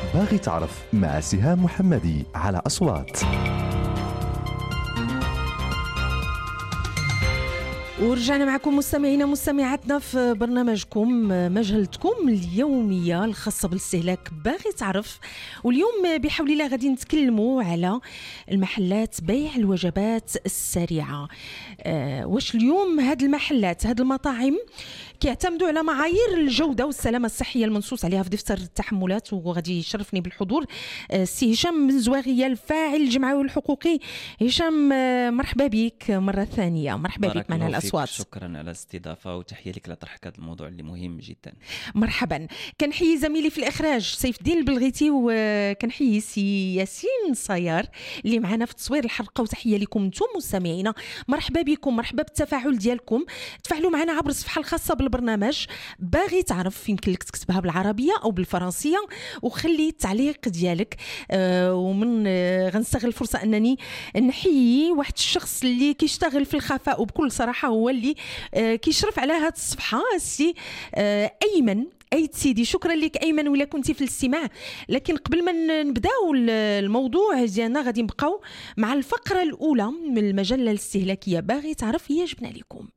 باغي تعرف مع سهام محمدي على أصوات. ورجعنا معكم مستمعينا مستمعاتنا في برنامجكم مجلتكم اليومية الخاصة بالاستهلاك باغي تعرف. واليوم بحول الله غادي نتكلموا على المحلات بيع الوجبات السريعة. واش اليوم هاد المحلات هاد المطاعم كيعتمدوا على معايير الجودة والسلامة الصحية المنصوص عليها في دفتر التحملات؟ وغادي يشرفني بالحضور سي هشام بن زواغية الفاعل الجمعوي الحقوقي. هشام مرحبا بك مرة ثانية، مرحبا بك معنا الأصوات. شكرا على الاستضافة وتحية لك لطرح هذا الموضوع اللي مهم جدا. مرحبا. كنحيي زميلي في الإخراج سيف الدين البلغيتي، وكنحيي سي ياسين صيار اللي معنا في تصوير الحلقة. وتحية لكم انتم مستمعينا، مرحبا بكم، مرحبا بالتفاعل ديالكم. تفاعلوا معنا عبر الصفحة الخاصة بالبرنامج باغي تعرف، يمكن لك تكتبها بالعربية أو بالفرنسية وخلي التعليق ديالك. ومن غنستغل الفرصة أنني نحيي واحد الشخص اللي كيشتغل في الخفاء وبكل صراحة هو اللي كيشرف على هذه الصفحة، السي أيمن أيد سيدي. شكرا لك أيمن ولا كنتي في الاستماع. لكن قبل ما نبداو الموضوع ديالنا غادي نبقاو مع الفقرة الأولى من المجلة الاستهلاكية باغي تعرف. هي جبنا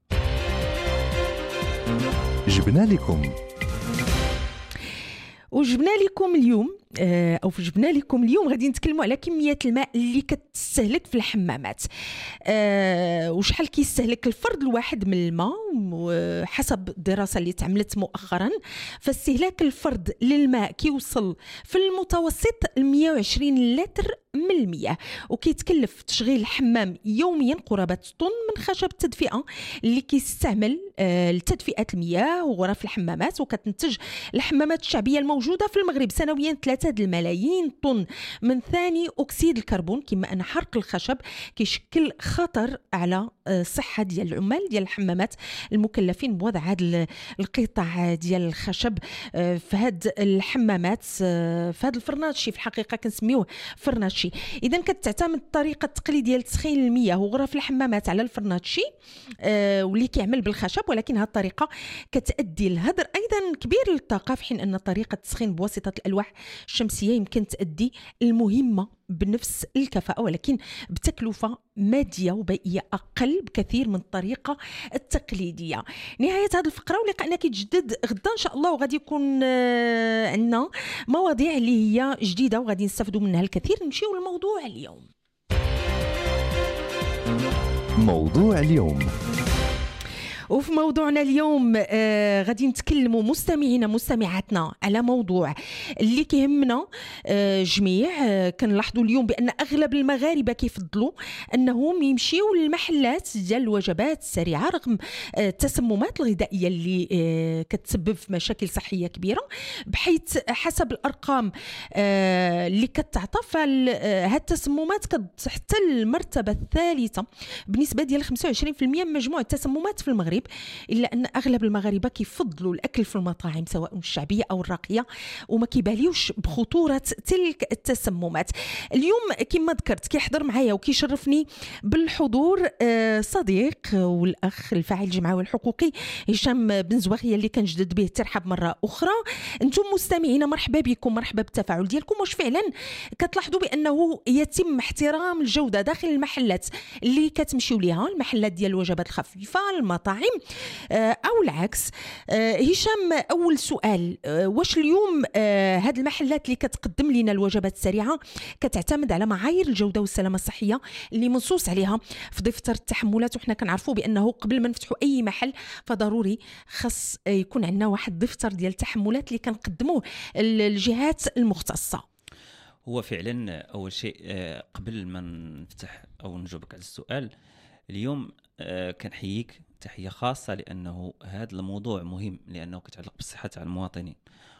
لكم اليوم جبنا لكم اليوم غادي نتكلموا على كمية الماء اللي كتستهلك في الحمامات. وشحال كيستهلك الفرد الواحد من الماء. وحسب الدراسة اللي تعملت مؤخرا فاستهلاك الفرد للماء كيوصل في المتوسط 120 لتر من المياه. وكيتكلف تشغيل الحمام يوميا قرابة طن من خشب التدفئة اللي كيستعمل لتدفئة المياه وغرف الحمامات. وكتنتج الحمامات الشعبية الموجودة في المغرب سنويا 3 الملايين طن من ثاني أكسيد الكربون. كما أن حرق الخشب كيشكل خطر على الصحة ديال العمال ديال الحمامات المكلفين بوضع هذا القطع ديال الخشب في هاد الحمامات، في هاد الفرناتشي. في الحقيقة كنسميوه فرناتشي. إذا كتعتمد الطريقة التقليدية لتسخين المياه وغرف الحمامات على الفرناتشي واللي كيعمل بالخشب، ولكن هذه الطريقة كتأدي لهدر أيضا كبير للطاقة، في حين أن طريقة التسخين بواسطة الألواح الشمسية يمكن تأدي المهمة بنفس الكفاءة ولكن بتكلفة مادية وبيئية أقل بكثير من الطريقة التقليدية. نهاية هذه الفقرة ولقاءنا كيتجدد غدا إن شاء الله، وغادي يكون عندنا مواضيع اللي هي جديدة وغادي نستفدوا منها الكثير. نمشيو للموضوع اليوم. موضوع اليوم. وفي موضوعنا اليوم غادي نتكلموا مستمعينا مستمعاتنا على موضوع اللي كيهمنا جميع. كنلاحظوا اليوم بأن أغلب المغاربة كيفضلوا أنهم يمشيوا للمحلات ديال الوجبات السريعة رغم التسممات الغذائية اللي كتسبب في مشاكل صحية كبيرة، بحيث حسب الأرقام اللي كتعطى فهاد التسممات كتحتل المرتبة الثالثة بنسبة ديال 25% من مجموع التسممات في المغرب. إلا أن أغلب المغاربة كيفضلوا الأكل في المطاعم سواء الشعبية أو الراقية وما كيباليوش بخطورة تلك التسممات. اليوم كما ذكرت كيحضر معايا وكيشرفني بالحضور صديق والأخ الفاعل الجمعوي الحقوقي هشام بن زواغية اللي كنجدد به الترحاب مرة أخرى. أنتم مستمعين مرحبا بكم، مرحبا بالتفاعل ديالكم. واش فعلا كتلاحظوا بأنه يتم احترام الجودة داخل المحلات اللي كتمشيو ليها، المحلات ديال الوجبات الخفيفة المطاعم أو العكس؟ هشام، أول سؤال، واش اليوم هاد المحلات اللي كتقدم لنا الوجبات السريعة كتعتمد على معايير الجودة والسلامة الصحية اللي منصوص عليها في دفتر التحملات؟ وحنا كنعرفوا بأنه قبل ما نفتحوا أي محل فضروري خاص يكون عندنا واحد دفتر ديال التحملات اللي كنقدموه الجهات المختصة. هو فعلا أول شيء قبل ما نفتح أو نجاوبك على السؤال اليوم كنحييك تحية خاصة لأنه هذا الموضوع مهم، لأنه كتعلق بالصحة تاع المواطنين.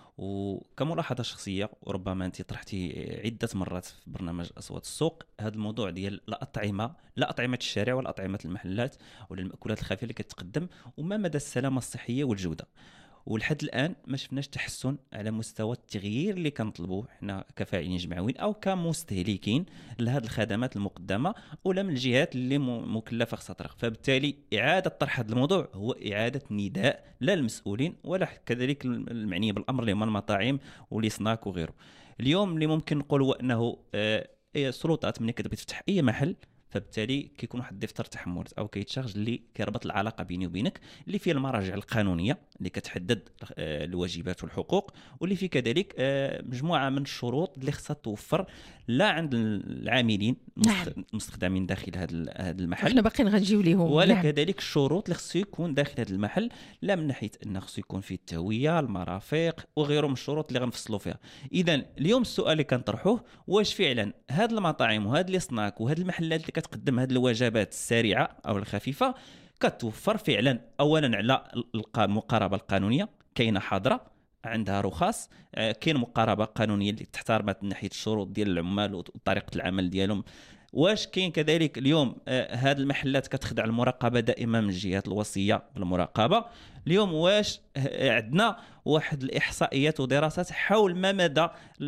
وكملاحظة شخصية وربما أنت طرحتي عدة مرات في برنامج أصوات السوق هذا الموضوع ديال لا أطعمة الشارع ولا أطعمة المحلات ولا المأكولات الخفيفة اللي كتقدم، وما مدى السلامة الصحية والجودة. ولحد الان ما شفناش تحسن على مستوى التغيير اللي كنطلبوه حنا كفاعلين جمعويين او كمستهلكين لهذه الخدمات المقدمه ولا من الجهات اللي مكلفه خصها طرق. فبالتالي اعاده طرح هذا الموضوع هو اعاده نداء لا للمسؤولين ولا كذلك المعنيه بالامر اللي هما المطاعم والسناك وغيره. اليوم اللي ممكن نقول هو انه السلطات ملي كتبغي تفتح اي محل، فبالتالي كيكون واحد دفتر تحملات او كيتشارج اللي كيربط العلاقه بيني وبينك، اللي فيه المراجع القانونيه اللي كتحدد الواجبات والحقوق، واللي فيه كذلك مجموعه من الشروط اللي خصها توفر لا عند العاملين المستخدمين داخل هذا المحل، احنا باقيين غنجيو ليهم، ولا كذلك الشروط اللي خصو يكون داخل هذا المحل، لا من ناحيه انه خصو يكون فيه التهويه، المرافق وغيره من الشروط اللي غنفصلوا فيها. اذا اليوم السؤال اللي كنطرحوه، واش فعلا هاد المطاعم وهاد لي سناك وهاد المحلات اللي كتقدم هاد الوجبات السريعه او الخفيفه كتوفر فعلا اولا على المقاربه القانونيه، كاينه حاضره عندها رخص، كاين مقاربه قانونيه اللي تحترمت من ناحيه الشروط ديال العمال وطريقه العمل ديالهم. واش كاين كذلك اليوم هاد المحلات كتخضع المراقبه دائما من الجهات الوصيه بالمراقبه. اليوم واش عندنا واحد الاحصائيات ودراسات حول ما مدى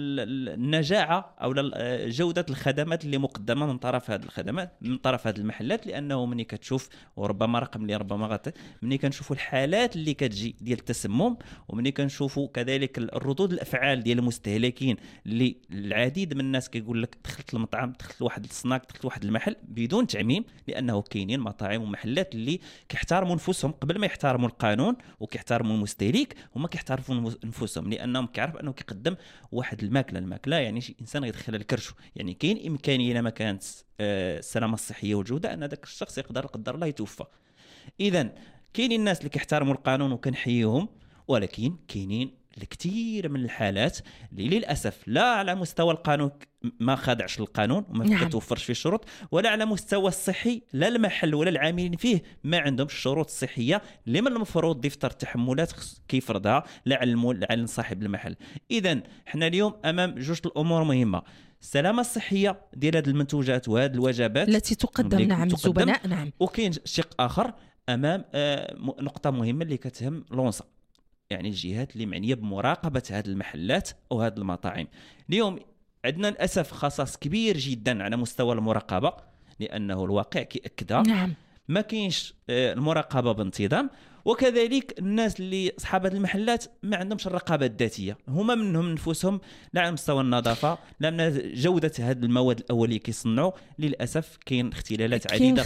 النجاعه او جوده الخدمات اللي مقدمه من طرف هذه الخدمات من طرف هذه المحلات؟ لانه ملي كتشوف، وربما رقم اللي ربما ملي كنشوفوا الحالات اللي كتجي ديال التسمم، وملي كنشوفوا كذلك الردود الافعال ديال المستهلكين، اللي العديد من الناس كيقول لك دخلت المطعم، دخلت واحد السناك، دخلت واحد المحل، بدون تعميم، لانه كاينين مطاعم ومحلات اللي كيحترموا نفوسهم قبل ما يحترموا القانون وكيحترموا المستهلك، هما كيحترموا نفوسهم، لانهم كيعرف انه كيقدم واحد الماكله يعني شي انسان يدخلها لكرشو. يعني كاين امكانيه لما كانت السلامه الصحيه والجوده ان هذاك الشخص يقدر قدر الله يتوفى. اذا كاينين الناس اللي كيحترموا القانون وكنحييهم، ولكن كاينين الكثير من الحالات اللي للاسف لا على مستوى القانون ما خادعش القانون وما كتوفرش فيه الشروط، ولا على مستوى الصحي لا المحل ولا العاملين فيه ما عندهمش الشروط الصحيه اللي من المفروض دفتر التحملات كيفرضها على صاحب المحل. اذا حنا اليوم امام جوج الامور مهمه: السلامه الصحيه ديال هذه المنتوجات وهذه الوجبات التي تقدم الزبناء، وكاين شق اخر امام نقطه مهمه اللي كتهم لونسا، يعني الجهات اللي معنيه بمراقبه هذه المحلات او هذه المطاعم. اليوم عندنا للاسف خصاص كبير جدا على مستوى المراقبه، لانه الواقع كيأكدها. ما كاينش المراقبه بانتظام، وكذلك الناس اللي اصحاب هذه المحلات ما عندهمش الرقابه الذاتيه، هما منهم نفوسهم لا على مستوى النظافه لا من جوده هذه المواد الاوليه كيصنعوا. للاسف كاين اختلالات عديده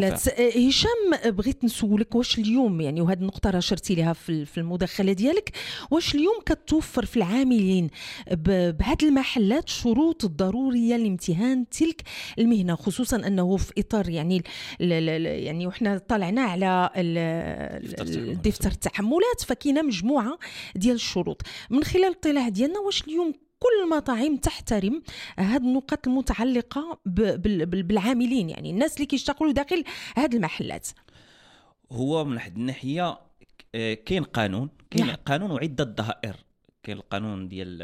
هشام، بغيت نسولك واش اليوم، يعني وهذه النقطه راه شرتي لها في المداخله ديالك، واش اليوم كتوفر في العاملين بهذه المحلات الشروط الضروريه لامتهان تلك المهنه، خصوصا انه في اطار يعني وحنا طلعنا على دفتر التحملات، فكاينه مجموعه ديال الشروط. من خلال الاطلاع ديالنا، واش اليوم كل المطاعم تحترم هذه النقاط المتعلقه بالعاملين، يعني الناس اللي كيشتغلوا داخل هذه المحلات؟ هو من واحد الناحيه كاين قانون، قانون وعده ظهائر. كاين القانون ديال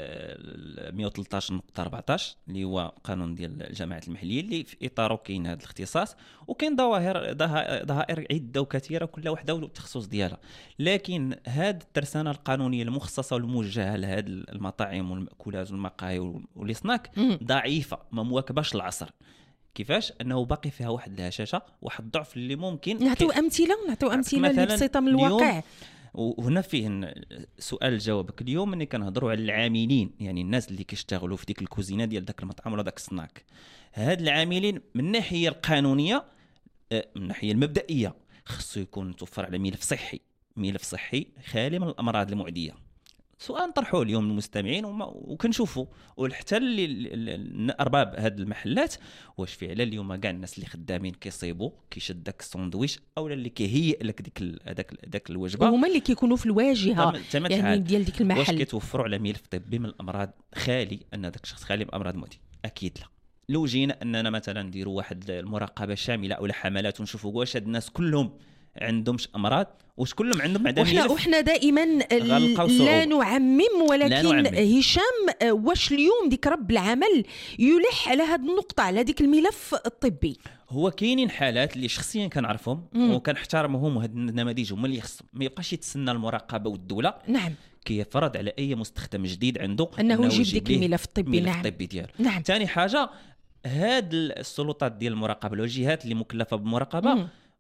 113.14 اللي هو قانون ديال الجماعات المحليه اللي في اطاره كاين هذا الاختصاص، وكاين ظواهر عده وكثيره كل وحده والتخصص ديالها. لكن هذه الترسانه القانونيه المخصصه والموجهه لهذه المطاعم والمأكولات والمقاهي والسناك ضعيفه، ما مواكباش العصر. كيفاش؟ انه باقي فيها واحد الهشاشه، واحد الضعف اللي ممكن نعطيو امثله اللي بسيطه من الواقع. وهنا فيه سؤال جوابك. اليوم ملي كنهضروا على العاملين، يعني الناس اللي كيشتغلوا في ديك الكوزينه ديال داك المطعم ولا داك السناك، هاد العاملين من الناحيه القانونيه، من الناحيه المبدئيه، خصو يكون متوفر على ملف صحي خالي من الامراض المعديه. سؤال نطرحوه اليوم للمستمعين وكنشوفوا وحتى ارباب هاد المحلات، واش فعلا اليوم كاع الناس اللي خدامين كيصيبوا كيشد داك الساندويش اولا اللي كيهيئ لك داك الوجبه، هما اللي كيكونوا في الواجهه يعني ديال ديك المحل، واش كيتوفروا على ملف طبي من الامراض خالي، ان داك الشخص خالي من الامراض المعديه؟ اكيد لا. لو جينا اننا مثلا نديروا واحد المراقبه شامله او حملات ونشوفوا واش هاد الناس كلهم عندهمش امراض، واش كلهم عندهم ملف، وحنا دائما لا نعمم، ولكن هشام، واش اليوم ديك رب العمل يلح على هذه النقطه، على ديك الملف الطبي؟ هو كاينين حالات اللي شخصيا كنعرفهم وكنحترمهم، وهاد النماذج هما اللي خصهم ما يبقاش يتسنى المراقبه والدوله كيفرض على اي مستخدم جديد عنده انه يجيب ديك الملف الطبي. الطبي ديالو. ثاني حاجه، هاد السلطات ديال المراقبه والجهات اللي مكلفه بالمراقبه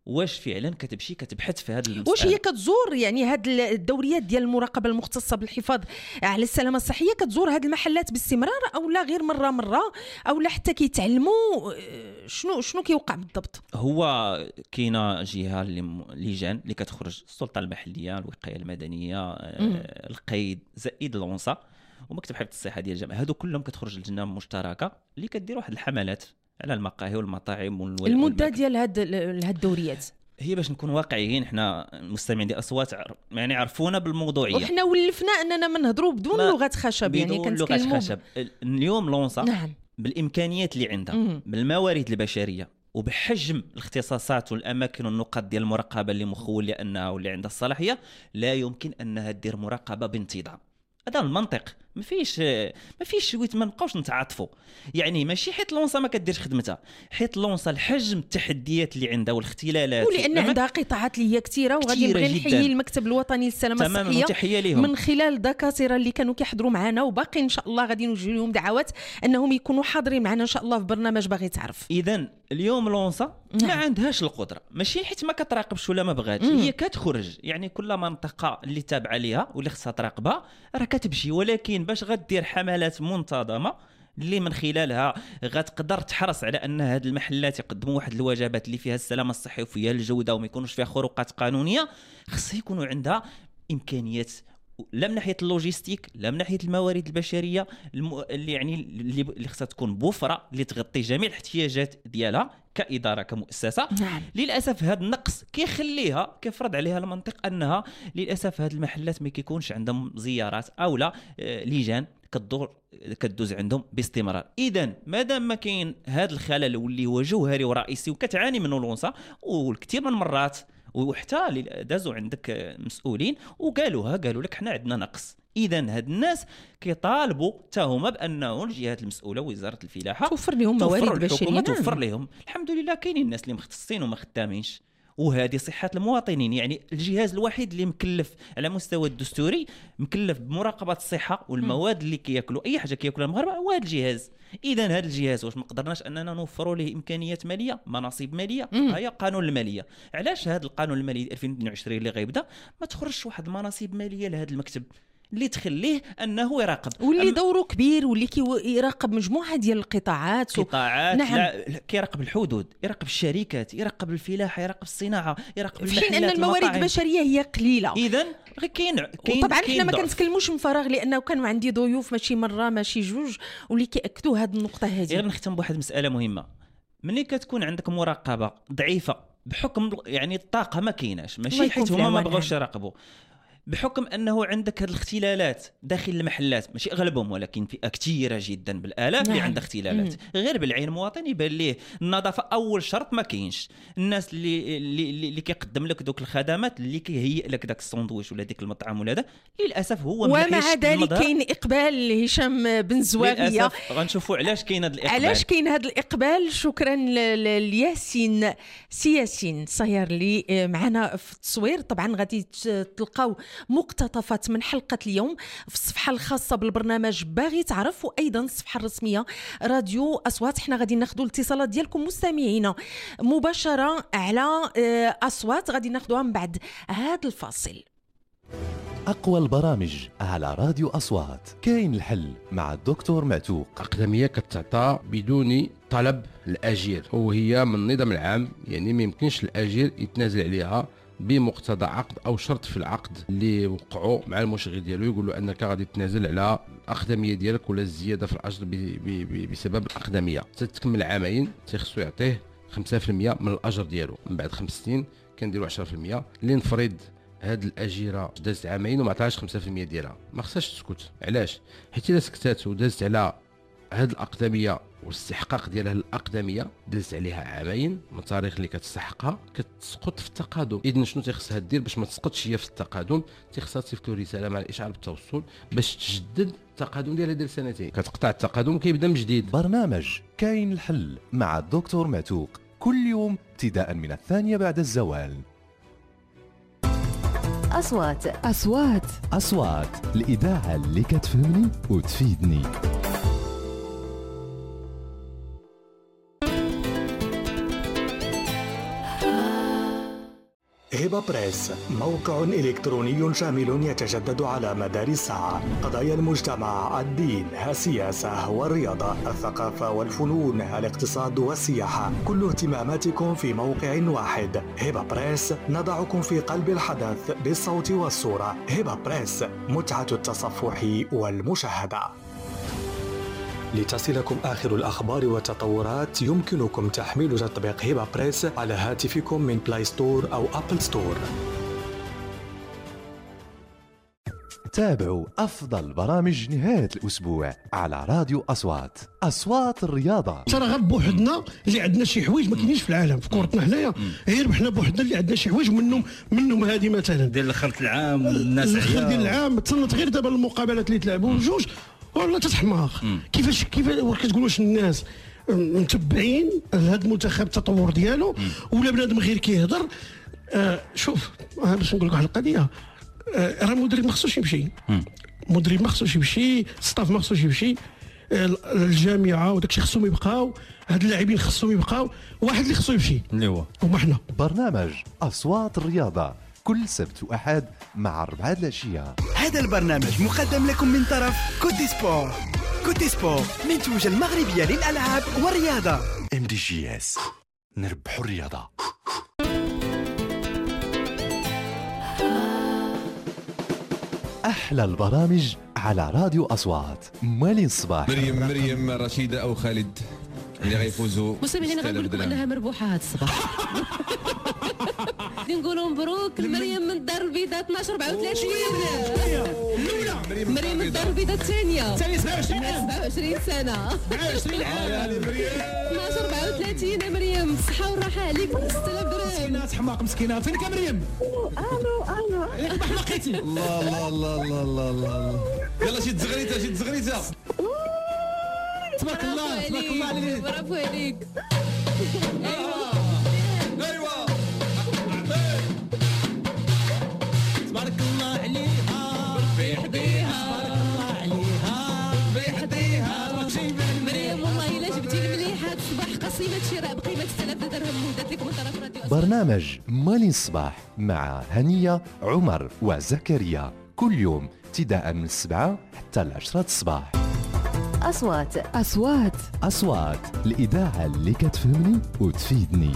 واش فعلا كتمشي كتبحث في هذا المسألة. واش هي كتزور يعني هاد الدوريات ديال المراقبه المختصه بالحفاظ على السلامه الصحيه كتزور هاد المحلات باستمرار او لا غير مره او لا حتى كيتعلموا شنو كيوقع بالضبط؟ هو كاينه جهه لجان اللي كتخرج السلطه المحليه، الوقايه المدنيه، القيد زائد لونسا ومكتب حفظ الصحه ديال الجامعه، هادو كلهم كتخرج لجنه مشتركه اللي كدير واحد الحملات على المقاهي والمطاعم المده ديال هاد الدوريات هي باش نكون واقعيين. حنا مستمعين ديال اصوات يعني عرفونا بالموضوعيه، وحنا ولفنا اننا ما نهضروا بدون لغه خشب، يعني كنتكلموا خشب. اليوم لونسا نعم. بالامكانيات اللي عندها بالموارد البشريه وبحجم الاختصاصات والاماكن والنقاط ديال المراقبه اللي مخول لانها واللي عندها الصلاحيه لا يمكن انها دير مراقبه بانتظام. هذا المنطق، ما فيش شويه ما نبقاوش نتعاطفوا. يعني ماشي حيت لونسا ما كديرش خدمتها، حيت لونسا الحجم التحديات اللي عندها والاختلالات ولان عندها قطاعات اللي هي كثيره. وغادي نبغي نحيي المكتب الوطني للسلامه الصحيه من خلال دكاتره اللي كانوا كيحضروا معنا، وباقي ان شاء الله غادي نوجه لهم دعوات انهم يكونوا حاضرين معنا ان شاء الله في برنامج باغي تعرف. اذا اليوم لونسا ما عندهاش القدره، ماشي حيت ما كتراقبش ولا ما بغاتش، هي كتخرج. يعني كل منطقه اللي تابعه ليها واللي خصها تراقبها راه كتمشي، ولكن باش غدير حملات منتظمه اللي من خلالها غتقدر تحرص على ان هاد المحلات يقدموا واحد الوجبات اللي فيها السلامه الصحيه وفيها الجوده وما يكونوش فيها خروقات قانونيه، خصها يكونوا عندها امكانيات لا من ناحيه اللوجيستيك لا من ناحيه الموارد البشريه اللي يعني اللي خصها تكون بوفره اللي تغطي جميع الاحتياجات ديالها كاداره كمؤسسه. نعم. للاسف هذا النقص كيخليها كيفرض عليها المنطق انها للاسف هذه المحلات ما كيكونش عندهم زيارات او لا لجان كدوز عندهم باستمرار. اذا مادام ما كاين هذا الخلل واللي هو جوهري ورئيسي وكتعاني منه لونسا والكثير من المرات، وحتى دازوا عندك مسؤولين وقالوا لك حنا عندنا نقص. اذا هاد الناس كيطالبوا حتى هما بانه الجهات المسؤوله وزاره الفلاحه توفر لهم موارد بشريه، توفر لهم. الحمد لله كاينين الناس اللي مختصين وما خدامينش، وهذه صحة المواطنين. يعني الجهاز الوحيد اللي مكلف على مستوى الدستوري مكلف بمراقبة الصحة والمواد اللي كياكلوا أي حاجة كياكلها المغاربة هو هذا الجهاز. إذا هذا الجهاز واش ما قدرناش أننا نوفروا له إمكانيات مالية، مناصب مالية؟ هي قانون المالية. علاش هذا القانون المالي 2022 اللي غيبدا ما تخرجش واحد المناصب مالية لهذا المكتب اللي تخليه انه يراقب، واللي دوره كبير واللي يراقب مجموعه ديال القطاعات نعم. لا كيراقب الحدود، يراقب الشركات، يراقب الفلاحه، يراقب الصناعه، يراقب المحلات، في ان الموارد البشريه هي قليله. اذا كاين طبعا احنا ما كنتكلموش من فراغ، لانه كانوا عندي ضيوف ماشي مره ماشي جوج واللي كياكدوا هذه النقطه هذه. غير نختم بواحد المساله مهمه. ملي كتكون عندك مراقبه ضعيفه بحكم يعني الطاقه ما كايناش، ماشي حيت هما ما بغاوش يراقبوا، بحكم أنه عندك هذه الاختلالات داخل المحلات، ماشي أغلبهم ولكن فئة كثيرة جدا بالآلاف اللي عندها اختلالات. غير بالعين المواطن يبان ليه النظافة أول شرط ما كاينش. الناس اللي كيقدم لك دوك الخدمات اللي كيهيئ لك داك الساندويش ولا ديك المطعم ولا هذا للأسف هو ومع ذلك كاين إقبال هشام بن زواغية. للأسف غنشوفوا علاش كاين هذا الإقبال. علاش كاين هذا الإقبال؟ شكرا لياسين سياسين صهير اللي معنا في التصوير. طبعا غادي تلقاو مقتطفات من حلقة اليوم في الصفحة الخاصة بالبرنامج باغي تعرف، وأيضا الصفحة الرسمية راديو أصوات. احنا غادي ناخذوا الاتصالات ديالكم مستمعينا مباشرة على أصوات، غادي ناخذوها من بعد هذا الفاصل. أقوى البرامج على راديو أصوات. كاين الحل مع الدكتور معتوق. أقدمية كتعطى بدون طلب الأجير، وهي من النظام العام، يعني ما يمكنش الأجير يتنازل عليها بمقتضى عقد او شرط في العقد اللي وقعوا مع المشغل ديالو، يقول له انك غادي تنازل على الاقدميه ديالك ولا الزياده في الاجر بسبب الاقدميه. تتكمل عامين تيخصو يعطيه 5% من الاجر ديالو، من بعد 5 سنين كنديروا 10%. اللي نفرض هاد الاجيره دازت عامين وما عطاهاش 5% ديالها، ما خصهاش تسكت. علاش؟ حيت الا سكتات ودازت على هاد الاقدميه والاستحقاق ديالها الاقدميه دازت عليها عامين من التاريخ اللي كتستحقها، كتسقط في التقادم. اذا شنو تيخصها دير باش ما تسقطش هي في التقادم؟ تيخصها تصيفط له رساله مع الاشعار بالتوصل باش تجدد التقادم ديالها ديال سنتين. كتقطع التقادم كيبدا من جديد. برنامج كاين الحل مع الدكتور معتوق كل يوم ابتداء من 2 بعد الزوال. أصوات الإذاعة اللي كتفهمني وتفيدني. هبة بريس، موقع إلكتروني شامل يتجدد على مدار الساعة. قضايا المجتمع، الدين، السياسة والرياضة، الثقافة والفنون، الاقتصاد والسياحة، كل اهتماماتكم في موقع واحد. هبة بريس، نضعكم في قلب الحدث بالصوت والصورة. هبة بريس، متعة التصفح والمشاهدة. لتصلكم آخر الأخبار والتطورات يمكنكم تحميل تطبيق هبة بريس على هاتفكم من بلاي ستور أو أبل ستور. تابعوا أفضل برامج نهاية الأسبوع على راديو أصوات. أصوات الرياضة. ترى غير بوحدنا اللي عندنا شي حوايج ما كاينينش في العالم في كورتنا حنايا، غير حنا بوحدنا اللي عندنا شي حوايج منهم هذه مثلا ديال الخلط العام والناس الخلط ديال العام. تصنت غير دابا المقابلات اللي تلعبوا جوج والله تتحماق. كيفاش كتقول واش الناس متبعين لهذا المنتخب التطور ديالو ولا بنادم غير كيهضر؟ شوف باش نقول لك واحد القضيه، راه المدرب ما خصوش يمشي، المدرب ما خصوش يمشي، الستاف ما خصوش يمشي، الجامعه وداك الشيء خصهم يبقاو، هاد اللاعبين خصهم يبقاو، واحد اللي خصو يمشي اللي هو هما حنا. برنامج أصوات الرياضة كل سبت وأحد مع 4 العشية. هذا البرنامج مقدم لكم من طرف كوتي سبور. كوتي سبور، منتوجة المغربية للألعاب والرياضة. MDGS، نربحوا الرياضة. أحلى البرامج على راديو أصوات. مالين الصباح. مريم رشيدة أو خالد اللي غيفوزوا. مستمعين غنقول لكم انها مربوحه هذا الصباح. نقولوا مبروك لمريم من الدار البيضاء 12 34. مريم من الدار البيضاء الثانيه 27 سنه 27 عام. 12 34 مريم، الصحه والراحه عليك. 6000 درهم. مسكينه حماق مسكينه. فينك يا مريم؟ الو ياك ما حلقيتي. الله الله الله الله الله. يلا شي تزغريته تبارك الله تبارك الله عليك. برافو عليك. ايوا تبارك الله عليها ربي يحضيها. تبارك الله عليها ربي يحضيها. مريم والله الا جبتي المليحه الصباح قصيمه شراء بقيمه 6000 درهم مهدت لك من طرف راديو. برنامج مالين الصباح مع هنية، عمر وزكريا، كل يوم ابتداء من 7 حتى 10 الصباح. أصوات الإذاعة اللي كتفهمني وتفيدني.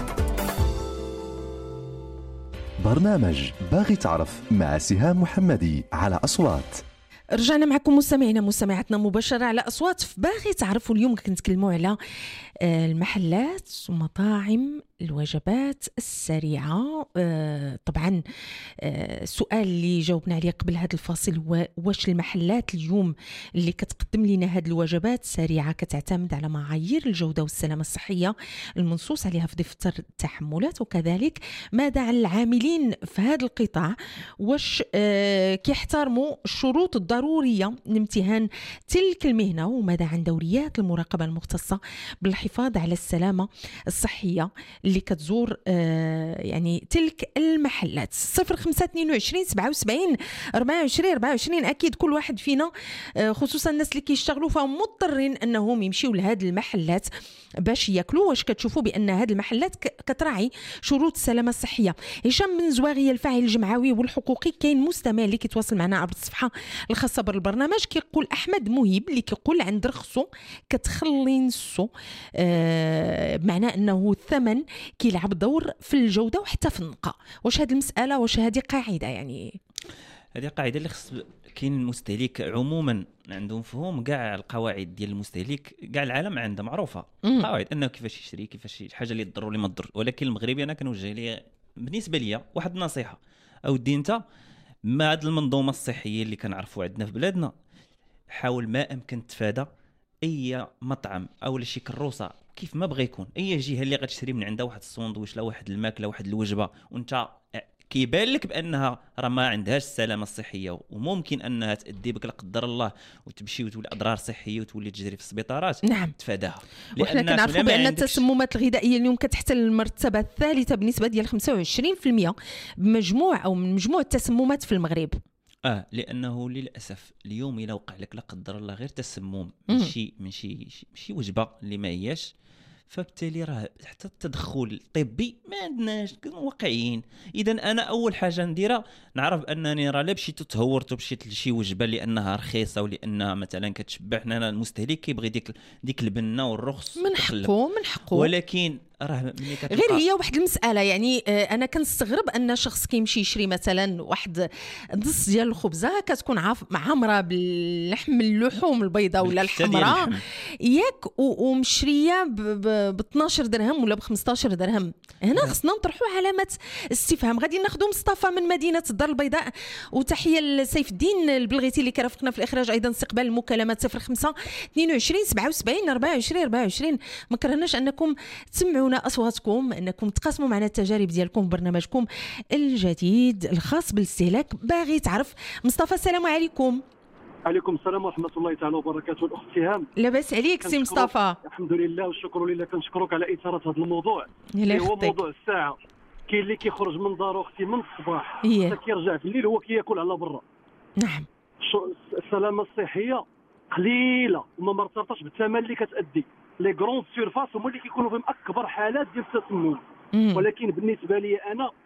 برنامج باغي تعرف مع سهام محمدي على أصوات. رجعنا معكم مستمعينا مستمعاتنا مباشرة على أصوات في باغي تعرفوا. اليوم كنتكلموا على المحلات ومطاعم الوجبات السريعة. طبعا السؤال اللي جاوبنا عليه قبل هذا الفاصل هو واش المحلات اليوم اللي كتقدم لنا هذه الوجبات السريعة كتعتمد على معايير الجودة والسلامة الصحية المنصوص عليها في دفتر التحملات، وكذلك ماذا عن العاملين في هذا القطاع، واش كيحترموا الشروط الضرورية لامتهان تلك المهنة، وماذا عن دوريات المراقبة المختصة بالحفاظ على السلامة الصحية اللي كتزور يعني تلك المحلات. 0522 77 24. أكيد كل واحد فينا خصوصا الناس اللي كيشتغلوا فهم مضطرين أنهم يمشيوا لهذه المحلات باش ياكلوا. واش كتشوفوا بأن هذه المحلات كتراعي شروط السلامة الصحية؟ هشام من زواغية الفاعل الجمعوي والحقوقي كاين مستمع اللي كيتواصل معنا عبر الصفحة الخاصة بالبرنامج. كيقول أحمد مهيب اللي كيقول عند رخصو كتخلي نصو، بمعنى أنه الثمن كيلعب دور في الجودة وحتى في النقاء. واش هذه المسألة واش هذه قاعدة؟ يعني هذه قاعده اللي خص كاين المستهلك عموما عندهم مفهوم كاع القواعد ديال المستهلك، كاع العالم عنده معروفه قواعد انه كيفاش يشري، كيفاش الحاجه اللي تضر ولا ما تضر. ولكن المغربي انا كنوجه ليه بالنسبه ليا واحد النصيحه، او دي انت ما هاد المنظومه الصحيه اللي كنعرفوا عندنا في بلادنا، حاول ما امكن تفادى اي مطعم او شي كروسه كيف ما بغى يكون، اي جهه اللي غتشري من عندها واحد الساندويش لا واحد الماكله واحد الوجبه وانت كيبان لك بانها راه ما عندهاش السلامه الصحيه وممكن انها تؤدي بك لا قدر الله وتمشي وتولي اضرار صحيه وتولي تجري في السبيطارات، نعم تفاداها. وحنا كنعرفوا بان التسممات الغذائيه اليوم كتحتل المرتبه الثالثه بنسبه ديال 25% بمجموع او من مجموع التسممات في المغرب. لانه للاسف اليوم الا وقع لك لا قدر الله غير تسمم من شي وجبه اللي ما هياش، فبالتالي راه حتى التدخل الطبي ما عندناش واقعيين. اذا انا اول حاجه نديرها نعرف انني راه لا مشيت تهورت ومشيت لشي وجبه لانها رخيصه ولانها مثلا كتشبع. حنا المستهلك كيبغي ديك البنه والرخص من حقه، ولكن راه غير هي واحد المساله. يعني انا كنستغرب ان شخص كيمشي يشري مثلا واحد نص ديال الخبزه كتكون عامره باللحم، اللحوم البيضاء ولا الحمراء ياك، ومشريه ب 12 درهم ولا ب 15 درهم. هنا خصنا نطرحوا علامه استفهام. غادي ناخذوا مصطفى من مدينه الدار البيضاء، وتحيه لسيف الدين البلغيتي اللي كرافقنا في الاخراج. ايضا استقبال المكالمات 05 22 77 24 24. ما كرهناش انكم تسمعوا أصواتكم، أنكم تقاسموا معنا التجارب ديالكم في برنامجكم الجديد الخاص بالاستهلاك. باغي تعرف مصطفى؟ السلام عليكم. عليكم السلام ورحمة الله تعالى وبركاته. الأخت سهام، لاباس عليك سي مصطفى؟ الحمد لله والشكر لله. كنشكرك على إثارة هذا الموضوع اللي هو موضوع الساعة. كاين اللي كيخرج من دارو اختي من الصباح حتى كيرجع في الليل هو كياكل على برا. نعم. السلامة الصحية قليلة وما مرتبطش بالثمن اللي كتأدي. لي غرون سيرفاس هما اللي كيكونوا فيهم اكبر حالات ديال التسمم. ولكن بالنسبه لي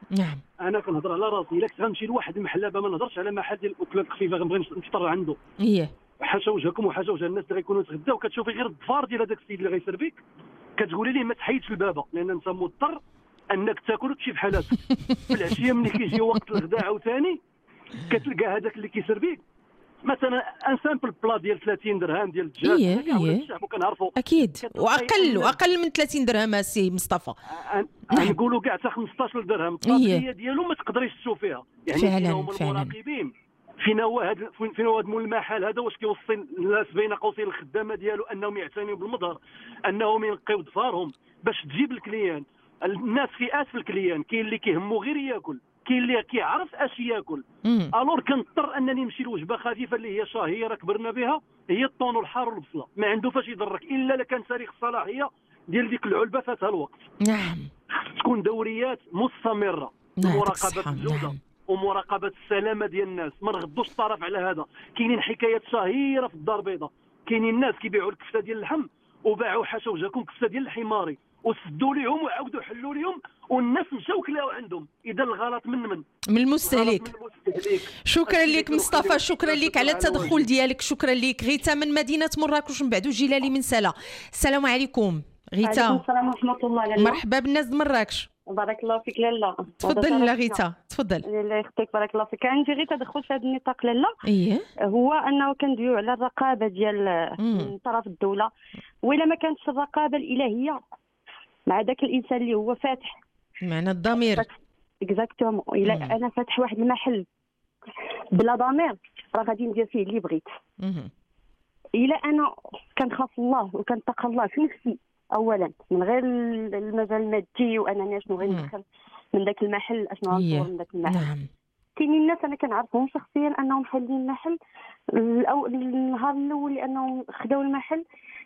انا كنهضر على راسي. الا كنت غنمشي لواحد المحل ما نهضرش على محل ديال الاكلات الخفيفه غنبغي نفطر عنده. حاشا وجهكم وحاشا وجه الناس اللي غيكونوا يتغداو وكتشوفي غير الظفار ديال هذاك السيد اللي غيسربيك كتقولي ليه ما تحيدش البابا، لان انت مضطر انك تاكل وتمشي بحالاتك. في العشيه ملي كيجي وقت الغداء عاوتاني كتلقى هذاك اللي كيسربيك مثلا ان سامبل بلا ديال 30 درهم ديال الدجاج. الشعب كنعرفوا اكيد واقل من 30 درهم سي مصطفى. نقولوا كاع حتى 15 درهم. الطاقيه ديالو ما تقدريش تشوفيها. يعني فعلا المراقبين فينا هو هذا مول المحل هذا واش كيوصي الناس بين قوسين الخدامه ديالو انهم يعتنيوا بالمظهر، انهم ينقيو ظفارهم باش تجيب الكليان. الناس فئات في الكليان، كاين اللي كيهمو غير ياكل، كاين اللي كيعرف اش ياكل. الور كنضطر انني نمشي لوجبه خفيفه اللي هي شهيره كبرنا بها، هي الطون والحار والبصله. ما عنده فاش يضرك الا الا كان تاريخ الصلاحيه ديال ديك العلبه فاتها الوقت. نعم. تكون دوريات مستمره لمراقبه الجوده ومراقبه السلامه ديال الناس. ما نغضوش الطرف على هذا. كاينين حكايات شهيره في الدار البيضاء، كاينين الناس كيبيعوا الكفته ديال اللحم وباعوا حاشا وجهكم كفته ديال الحماري وسدوا ليهم وعاودوا حلوا ليهم والناس مشاو كلاو عندهم. اذا الغلط من المستهلك. شكرا لك مصطفى، شكرا لك على التدخل ديالك، شكرا لك. غيتا من مدينه مراكش من بعدو جلالي من سلا. السلام عليكم غيتا. وعليكم السلام ورحمه الله. لاله مرحبا بالناس د مراكش. بارك الله فيك لاله. تفضل لا غيتا تفضل. الله يخطيك بارك الله فيك. عندي غير تدخل في هذا النطاق لاله. هو انه كندويو على الرقابه ديال من طرف الدوله، وإلا ما كانتش الرقابه الالهيه مع ذاك الانسان اللي هو فاتح معنى الضمير. اكزاكتومون. الا انا فاتح واحد المحل بلا ضمير راه غادي ندير فيه اللي بغيت. الا انا كنخاف الله وكنتقى الله في نفسي اولا من غير المجال المادي وانني اشنو غندخل من ذاك المحل، اشنو غنصور من ذاك المحل. كاينين الناس انا كنعرفهم شخصيا انهم حالين المحل النهار الاول لانهم خداو المحل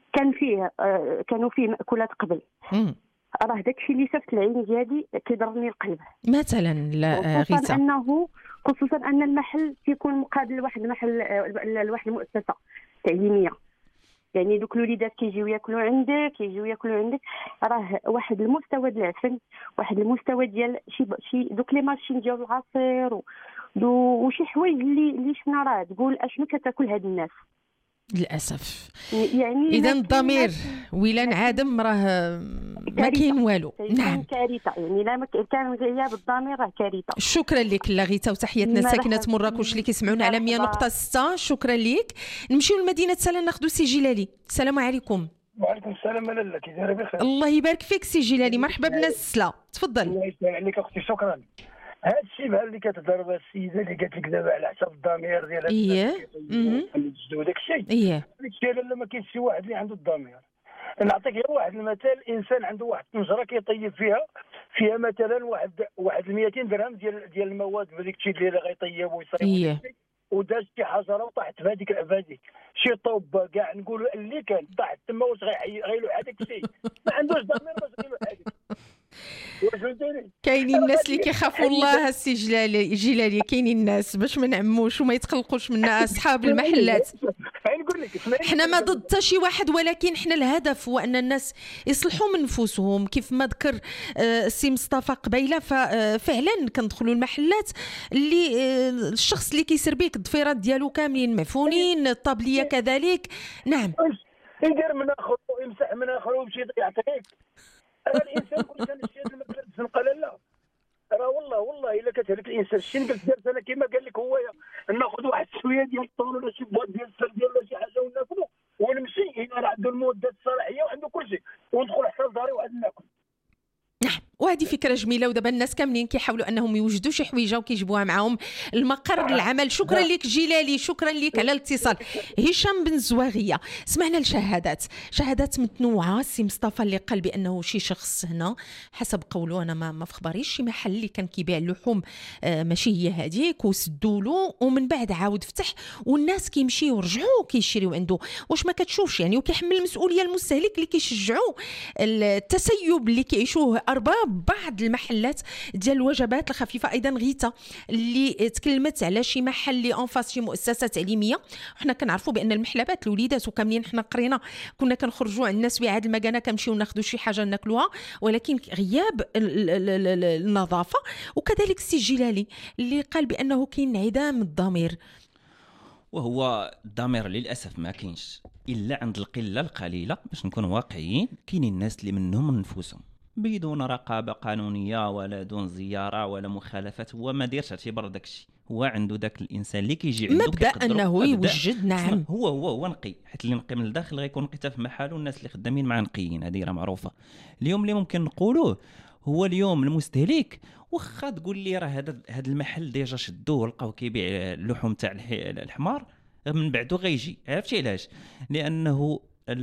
كانوا فيه مأكولات قبل. راه داكشي اللي شفت العين ديالي كيضرني القلب مثلا. لا غيتا خصوصا ان المحل كيكون مقابل لواحد المحل لواحد المؤسسه تعليميه. يعني دوك الوليدات كيجيو ياكلوا عندك راه واحد المستوى ديال العفن، واحد المستوى ديال شي دوك لي ماشين ديال العصير وشي حوايج اللي شفنا راه تقول اشنو كتاكل هاد الناس للاسف. يعني اذا الضمير ولا انعدم راه ما كاين والو. نعم كارثه. يعني لا كان غياب الضمير راه كارثه. شكرا لك لاغيتا وتحياتنا ساكنه مراكش اللي كيسمعونا على 100.6. شكرا لك. نمشيو لمدينه سلا ناخذ سي جلالي. السلام عليكم. وعليكم السلام لاله. كي دايره بخير؟ الله يبارك فيك سي جلالي. مرحبا بالناس سلا. تفضل. الله يسلم عليك اختي. شكرا. هذا الشيء بحال اللي كتهضر بها السيده اللي قالت لك دابا على حساب الضمير ديال الجدو وداك الشيء. داك الشيء لاله ما كاينش شي واحد اللي عنده الضمير. نعطيك غير واحد المثال. انسان عنده واحد الطنجره كيطيب فيها مثلا واحد 200 درهم ديال المواد بهذيك الشيء اللي غيطيب ويصايب وداز شي حجره وطاحت في هذيك العبادي شي طوب كاع نقولوا اللي كان طاحت تما واش غيلوح هذاك الشيء. ما عندوش ضمير باش غيلوح هذيك. كاينين الناس اللي كيخافوا الله السي جلالي كاينين الناس باش ما نعموش وما يتقلقوش منا اصحاب المحلات. حنا ما ضد حتى شي واحد، ولكن حنا الهدف هو ان الناس يصلحوا من نفوسهم كيف ما ذكر السي مصطفى قبيله. ففعلا كندخلوا المحلات اللي الشخص اللي كيسير بيك الضفيرات ديالو كاملين معفونين، الطابليه كذلك. نعم يدير من اخر ويمسح من اخر ويمشي يعطيك. الانسان كل كان الشيء اللي ما كنتش قال لا راه والله الا كتهلك الانسان. الشيء قلت درت انا كما قال لك هو ناخذ واحد شويه ديال الطون ولا شي بواط ديال السل ديال ولا شي حاجه وناكلو ونمشي. انا عنده المدة الصلاحيه وعنده كل شيء وندخل حتى لداري وعاد ناكل. نعم، وهذه فكره جميله، ودابا الناس كاملين كيحاولوا انهم يوجدوا شي حويجه وكيجيبوها معاهم المقر العمل. شكرا لك جلالي، شكرا لك على الاتصال. هشام بن زواغيه، سمعنا شهادات متنوعه. السي مصطفى اللي قال بانه شي شخص هنا حسب قوله، انا ما في خبريش، شي محل اللي كان كيبيع اللحوم ماشي هي هذيك، وسدوا له ومن بعد عاود فتح والناس كيمشيو ورجعوا كيشريو عنده. واش ما كتشوفش يعني؟ وكيحمل المسؤوليه المستهلك اللي كيشجعوا التسيب اللي كيعيشوه ارباب بعض المحلات ديال الوجبات الخفيفه. ايضا غيتا اللي تكلمت على شي محل اللي انفاس شي مؤسسه تعليميه. وحنا كنعرفوا بان المحلبات الوليدات وكاملين حنا قرينا كنا كنخرجوا عند الناس وعاد المكانه كنمشيو ناخذوا شي حاجه ناكلوها، ولكن غياب النظافه. وكذلك السي جلالي اللي قال بانه كاين انعدام الضمير، وهو الضمير للاسف ما كاينش الا عند القله القليله. باش نكون واقعيين، كاينين الناس اللي منهم من نفوسهم بدون رقابه قانونيه ولا دون زياره ولا مخالفات، هو ما ديرش اعتبار داك الشيء. هو عنده داك الانسان اللي كيجي عنده مبدا انه يوجد. نعم، هو نقي، حيت اللي نقي من الداخل غيكون نقي في محله، والناس اللي خدامين مع نقيين، هذه راه معروفه. اليوم اللي ممكن نقولوه هو اليوم المستهلك واخا تقول لي راه هذا المحل ديجا شدوه لقاو كيبيع اللحوم تاع الحمار، من بعده غيجي. عرفتي علاش؟ لانه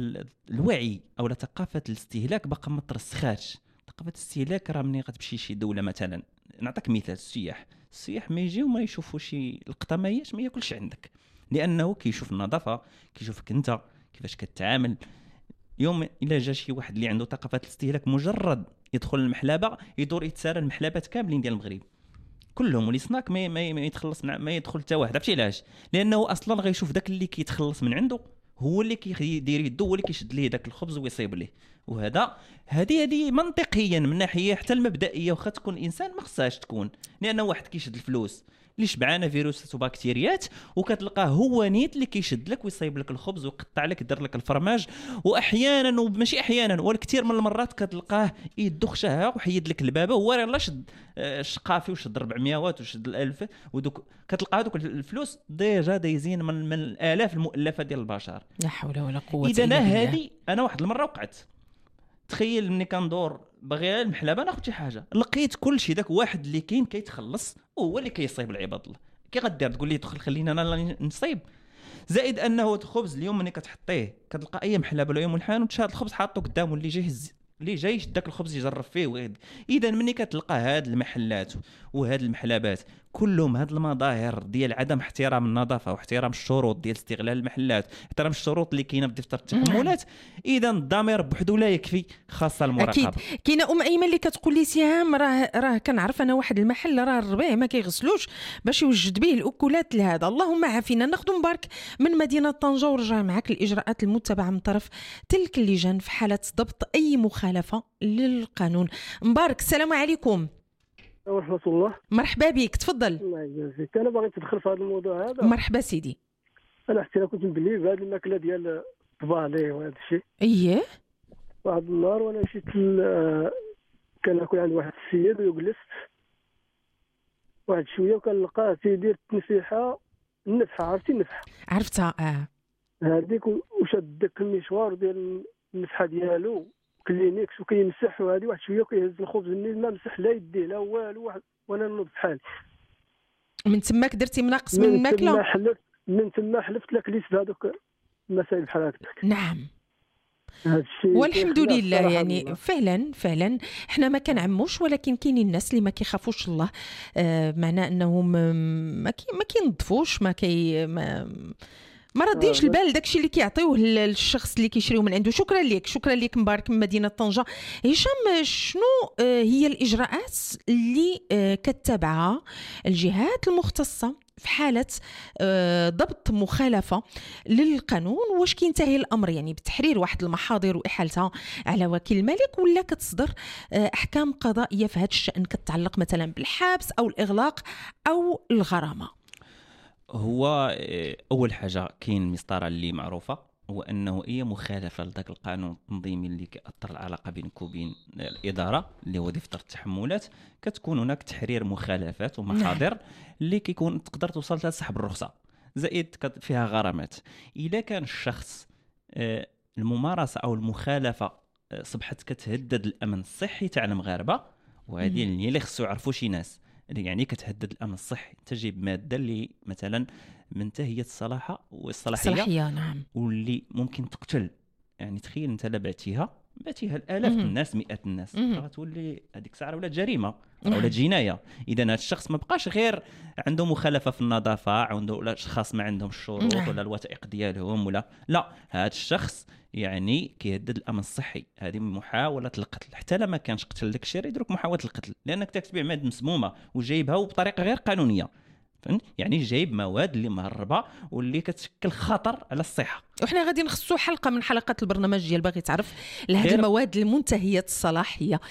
الوعي او ثقافه الاستهلاك باقا ما ترسخاتش. ثقافه الاستهلاك راه ملي غتمشي شي دوله مثلا، نعطيك مثال، السياح ما يجيو ما يشوفوا شي لقطه ما هياش ما ياكلش عندك، لانه كيشوف النظافه، كيشوفك انت كيفاش كتعامل. يوم الا جا شي واحد اللي عنده ثقافه الاستهلاك، مجرد يدخل المحلبه يدور يتسارى المحلبات كاملين ديال المغرب كلهم، ولي سناك ما يتخلص ما يدخل حتى واحد. عرفتي علاش؟ لانه اصلا غيشوف داك اللي كيتخلص من عنده هو اللي كيدير يدو، هو اللي كيشد ليه داك الخبز ويصيب ليه. وهذا هذه منطقيا من ناحيه حتى المبدئيه، واخا تكون انسان ما خصهاش تكون، لانه واحد كيشد الفلوس اللي شبعانه فيروسات وبكتيريات، وكتلقاه هو نيت اللي كيشد لك ويصيب لك الخبز ويقطع لك يدير لك الفرماج. واحيانا وماشي احيانا والكثير من المرات كتلقاه يدخشها وحيد لك البابه، هو يلاه شد الشقافي وشد 400 وشد 1000 ودوك كتلقى دوك الفلوس ديجا دايزين من الالاف المؤلفه ديال البشر. لا حول ولا قوه الا بالله. اذا هذه انا واحد المره وقعت، تخيل مني كندور باغي المحلبه ناخذ شي حاجه، لقيت كل شيء داك واحد اللي كاين كيتخلص وهو اللي كيصيب العباد الله. كي غدير تقول لي دخل خلينا انا نصيب؟ زائد انه الخبز اليوم ملي كتحطيه كتلقى اي محلبه اليوم الحان وتشاد الخبز حاطه قدامه، اللي جاي يشد داك الخبز يجرب فيه. اذا ملي كتلقى هاد المحلات وهاد المحلبات كلهم هاد المظاهر ديال عدم احترام النظافه واحترام الشروط ديال استغلال المحلات، احترام الشروط اللي كاينه في دفتر التحملات، اذا الضمير بوحدو لا يكفي، خاصه المراقبه. اكيد. كاينه ايمن اللي كتقول لي سهام راه كنعرف انا واحد المحل راه الربيع ما كيغسلوش باش يوجد به الاكلات لهذا. اللهم عافينا. ناخذ مبارك من مدينه طنجه ورجع معك الاجراءات المتبعه من طرف تلك اللجان في حاله ضبط اي مخالفه للقانون. مبارك، السلام عليكم. ورحمة الله. مرحبا بك، تفضل. الله يجازيك. أنا باغي ندخل في هذا الموضوع هذا. مرحبا سيدي. أنا حتى كنت نبني بهذه الماكلة ديال الطبالي وهذا الشيء. إيه. واحد النهار وأنا مشيت كناكل عند واحد السيد وجلست واحد شوية وكنلقاه تيدير التنفيحة النفحة، عرفتي النفحة؟ عرفتها. هذيك وشاد داك المشوار ديال النفحة ديالو كلينيكس وكيمسح وهذه واحد شويه وكيهز الخبز مني ما مسح لا يديه لا والو واحد، وانا نوض بحالي. من تماك درتي مناقص من الماكله؟ من تما حلفت لك ليس بهذوك المسائل بحال هكاك. نعم. والحمد لله. يعني فعلا احنا ما كنعموش، ولكن كاينين الناس اللي ما كيخافوش الله، معناه انهم ما كينظفوش ما رديش البال داكشي اللي كيعطيوه للشخص اللي كيشريو من عنده. شكرا لك مبارك من مدينه طنجه. هشام، شنو هي الاجراءات اللي كتتبعها الجهات المختصه في حاله ضبط مخالفه للقانون؟ واش كينتهي الامر يعني بتحرير واحد المحاضر واحالتها على وكيل الملك، ولا كتصدر احكام قضائيه في هذا الشان كتتعلق مثلا بالحبس او الاغلاق او الغرامه؟ هو اول حاجه كاين المسطره اللي معروفه، هو انه اي مخالفه لذاك القانون التنظيمي اللي كيأثر العلاقه بينك وبين الاداره اللي هو دفتر التحملات، كتكون هناك تحرير مخالفات ومحاضر اللي كيكون تقدر توصل حتى لسحب الرخصه، زائد فيها غرامات. اذا كان الشخص الممارسه او المخالفه صبحت كتهدد الامن الصحي تاع المغاربه، وهذه اللي خصو يعرفوا شي ناس، يعني كتهدد الامن الصحي، تجيب ماده اللي مثلا منتهيه الصلاحيه نعم، واللي ممكن تقتل. يعني تخيل انت بعتيها الالاف الناس، مئات الناس، غتولي هذيك الساعه ولا جريمه ولا جنايه. اذا هذا الشخص ما بقاش غير عنده مخالفه في النظافه، عنده ولا اشخاص ما عندهم الشروط ولا الوثائق ديالهم، ولا لا، هذا الشخص يعني كيهدد الامن الصحي. هذه محاوله القتل، حتى لما كانش قتل داك الشيء يدرك محاوله القتل، لانك تبيع ماده مسمومه وجايبها وبطريقه غير قانونيه، يعني جايب مواد اللي مهربه واللي كتشكل خطر على الصحه. وحنا غادي نخصو حلقه من حلقات البرنامج ديال باغي تعرف لهذه المواد المنتهيه الصلاحيه.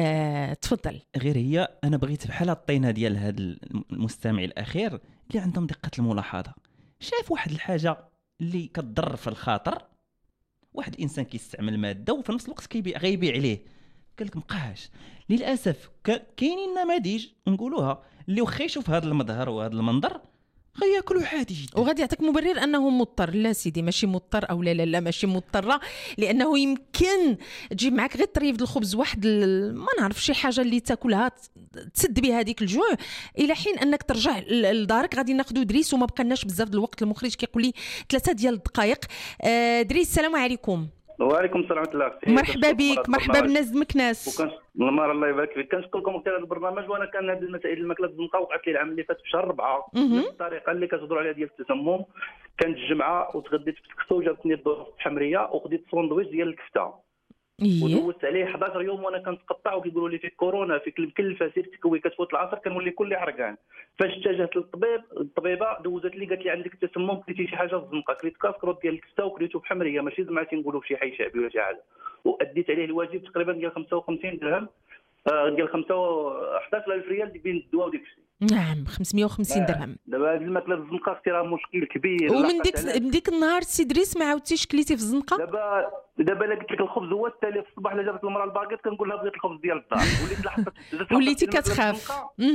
تفضل. غير هي انا بغيت بحال الطينه ديال هذا المستمع الاخير اللي عندهم دقه الملاحظه، شايف واحد الحاجه اللي كتضر في الخاطر، واحد الانسان كيستعمل ماده وفي نفس الوقت غيبيع عليه، قال لك مابقاش. للاسف كاينين نماذج نقولوها اللي واخا يشوف هذا المظهر وهذا المنظر غياكلوا عادي جدا، وغادي يعطيك مبرر انه مضطر. لا سيدي ماشي مضطر، او لا ماشي مضطره، لانه يمكن تجيب معك غير طريف الخبز، واحد ما نعرف شي حاجه اللي تاكلها تسد بها هذيك الجوع، الى حين انك ترجع لدارك. غادي ناخذوا دريس وما بقناش بزاف الوقت، المخرج كيقول لي 3 ديال الدقائق. دريس السلام عليكم. وعليكم السلام ورحمه الله. مرحبا بك، مرحبا بالناس مكناس. المرة الله يبارك فيك، كنشكركم على هذا البرنامج. وانا كان هذه المسائل الماكله الزنقه وقعت لي العام اللي فات في شهر 4 بالطريقه اللي كتهضروا عليها ديال التسمم. كانت الجمعه وتغديت في الكفته وجابتني الظروف الحمريه وخديت ساندويتش ديال الكفته ودوزت عليه 11 يوم وانا كنتقطع، وكيقولوا لي فيك كورونا، فيك المكلفه، سير تكوي. كتفوت العصر كنولي كلي عرقان. فاش اتجهت للطبيب، الطبيبه دوزت لي قالت لي عندك التسمم، كليتي شي حاجه الزنقه، كليت كاسكروت ديال الكفته وكليته بحمريه، ماشي زعما تنقولوا بشي حي شعبي ولا شي حاجه. واديت عليه الواجب تقريبا ديال 55 درهم، ديال 11,000 ريال بين الدواء وديك الشيء. نعم 550 درهم. دابا هذه الماكله الزنقه اختي راه مشكل كبير. ومن ديك النهار سي دريس ما عاودتيش كليتي في الزنقه؟ دابا لا قلت لك الخبز هو التالي في الصباح، لا جابت المراه الباكيت كنقول لها بغيت الخبز ديال الدار، وليت لحقت وليتي كتخاف.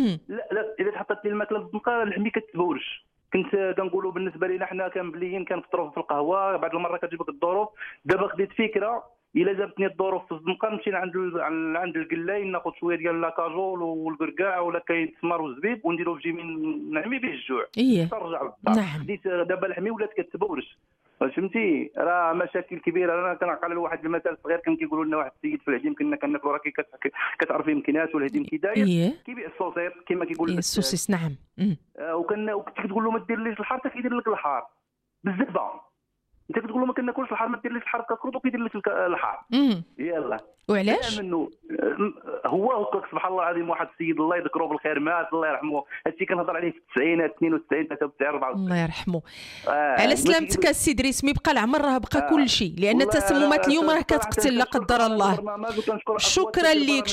لا اذا حطيت لي الماكله الزنقه الحمي كتبورش. كنت كنقولوا بالنسبه لينا حنا كنبليين كنفطروا في القهوه، بعد المره كتجيبك الظروف. دابا خديت فكره، الا جابتني الظروف في الزنقه نمشي عند القلاي ناخذ شويه ديال لاكاجول والكركاع ولا كاين التمر والزبيب ونديرو في جيمين نعمي به الجوع. ترجع للدار. نعم. خديت دابا الحمي ولات كتبورش، فهمتي؟ راه مشاكل كبيره. انا كنعقل على واحد المثال صغير، كان كيقولوا لنا واحد السيد في الهديم كنا كناكلوا، راه كتعرفي يمكنات والهديم كي داير، كيبيع الصوصيط كما كيقول لك السوسيس. نعم. وكنت كتقول له ما ديرليش الحار، كيدير لك الحار بالزبده. انت كتقول له ما كناكلش الحار، ما ديرليش الحار كاكروط وكيدير لك الحار. يلا وعلاش؟ منه هو سبحان الله العظيم. واحد السيد الله يذكره بالخير، مات الله يرحمه، هادشي كنهضر عليه في التسعينات، 92 93 94. الله يرحمه. على سلامتك السي دريس، مي بقى العمر راه بقى كل شيء، لان التسممات اليوم راه كتقتل لا قدر الله. شكرا لك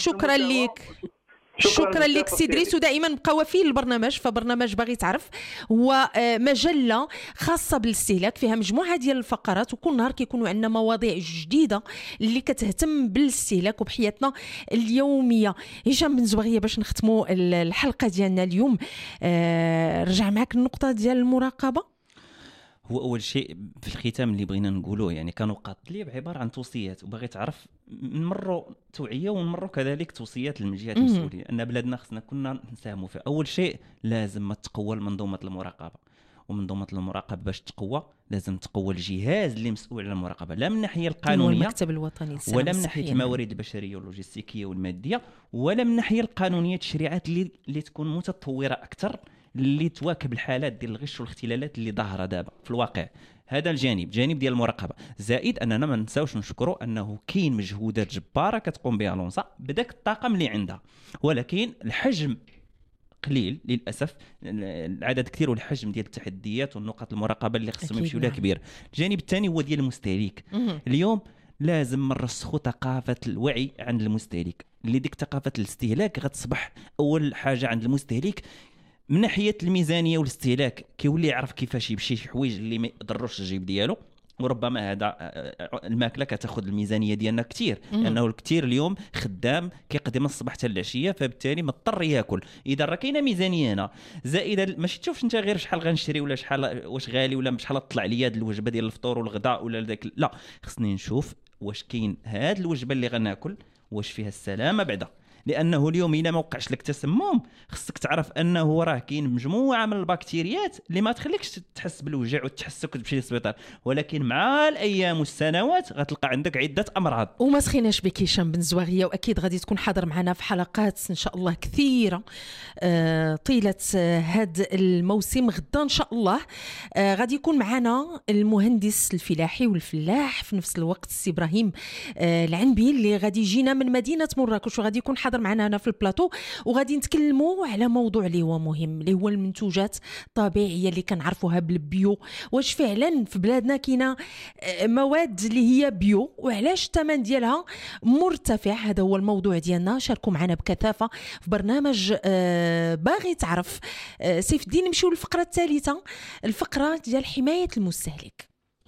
شكرا لك سي دريس. ودائما بقى وفي البرنامج. فبرنامج باغي تعرف هو مجله خاصه بالاستهلاك، فيها مجموعه ديال الفقرات، وكل نهار كيكونوا عندنا مواضيع جديده اللي كتهتم بالاستهلاك وبحياتنا اليوميه. هشام بن زواغيه، باش نختموا الحلقه ديالنا اليوم، رجع معك النقطه ديال المراقبه. هو اول شيء في الختام اللي بغينا نقوله، يعني كانوا قاطلين عباره عن توصيات، وباغي تعرف نمروا توعيه ونمروا كذلك توصيات للجهات المسؤوليه ان بلادنا خصنا كنا نساهموا فيه. اول شيء لازم تقوى منظومه المراقبه، ومنظومه المراقبه باش تقوى لازم تقوى الجهاز اللي مسؤول على المراقبه، لا من الناحيه القانونيه المكتب الوطني ولا من ناحيه الموارد البشريه واللوجستيكيه والماديه، ولا من الناحيه القانونيه التشريعات اللي تكون متطوره اكثر، اللي تواكب الحالات ديال الغش والاختلالات اللي ظاهره دابا في الواقع. هذا الجانب ديال المراقبه. زائد اننا ما نساوش نشكروا انه كاين مجهودات جباره كتقوم بها لونسا بداك الطاقم اللي عندها، ولكن الحجم قليل للاسف، العدد كثير والحجم ديال التحديات والنقاط المراقبه اللي خصهم يمشيو لها كبير. الجانب الثاني هو ديال المستهلك. اليوم لازم نرسخوا ثقافه الوعي عند المستهلك، اللي ديك ثقافه الاستهلاك غتصبح اول حاجه عند المستهلك من ناحيه الميزانيه والاستهلاك، كيولي يعرف كيفاش يمشي شي حوايج اللي ما يضروش الجيب ديالو. وربما هذا الماكله كتاخذ الميزانيه ديالنا كثير، لانه الكثير اليوم خدام كيقدم الصباح حتى العشيه، فبالتالي مضطر ياكل. اذا راه كاينه ميزانيه هنا زائده، ماشي تشوفش انت غير شحال غنشري ولا شحال واش غالي ولا شحال طلع لي هذه الوجبه ديال الفطور والغداء ولا داك، لا، خصني نشوف واش كاين هذه الوجبه اللي غناكل واش فيها السلامه بعدا. لانه اليوم الا ما وقعش لك تسمم خصك تعرف انه راه كاين مجموعه من البكتيريات اللي ما تخليكش تحس بالوجع والتحسك وتمشي للسبيطار، ولكن مع الايام والسنوات غتلقى عندك عده امراض. وما سخيناش بك هشام بن زواغيه، واكيد غادي تكون حاضر معنا في حلقات ان شاء الله كثيره طيله هذا الموسم. غدا ان شاء الله غادي يكون معنا المهندس الفلاحي والفلاح في نفس الوقت السي ابراهيم العنبي اللي غادي يجينا من مدينه مراكش، وغادي يكون حاضر معنا هنا في البلاطو، وغادي نتكلموا على موضوع اللي هو مهم، اللي هو المنتوجات الطبيعيه اللي كنعرفوها بالبيو. واش فعلا في بلادنا كاينه مواد اللي هي بيو وعلاش الثمن ديالها مرتفع؟ هذا هو الموضوع ديالنا. شاركوا معنا بكثافه في برنامج باغي تعرف. سيف الدين، نمشيو للفقره الثالثه، الفقره ديال حمايه المستهلك.